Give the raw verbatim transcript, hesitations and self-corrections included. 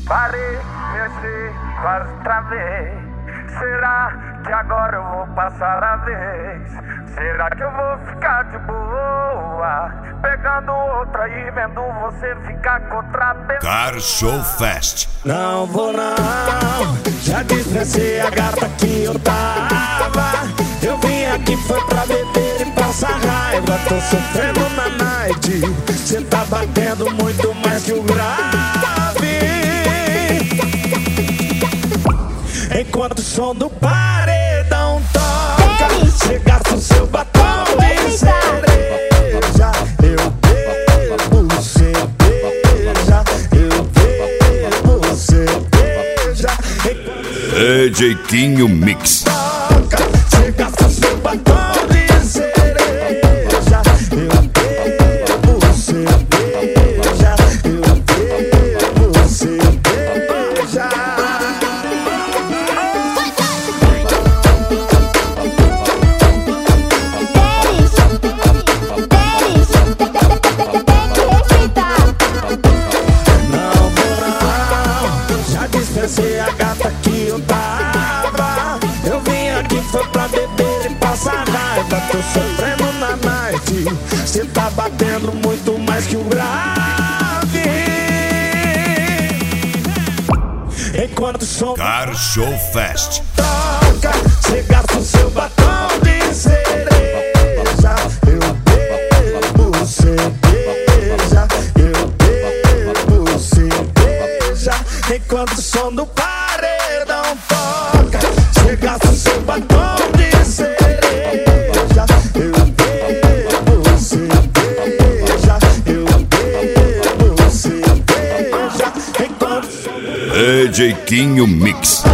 parecer quase outra vez. Será que agora eu vou passar a vez? Será que eu vou ficar de boa, pegando outra e vendo você ficar com outra pessoa? Car Show Fest. Não vou não, já dispensei a gata que eu tava. Eu vim aqui foi pra beber e passar raiva. Tô sofrendo na night, cê tá batendo muito mais que o grave. Enquanto o som do paredão toca, cê gasta o seu batom de cereja. Eu bebo cerveja, eu bebo cerveja. D J Tinho Mix. Toca, cê gasta o seu batom de cereja. Eu bebo cerveja, eu bebo cerveja. Dispensei a gata que eu tava. Eu vim aqui foi pra beber e passar raiva. Tô sofrendo na night, cê tá batendo muito mais que o grave. Enquanto o som Car Show Fest. toca, cê gasta o seu batom de cereja. Eu bebo cerveja, eu bebo cerveja. Enquanto o som do paredão toca, cê gasta o seu batom de cereja. Eu bebo cerveja, eu bebo cerveja. Enquanto D J Tinho Mix.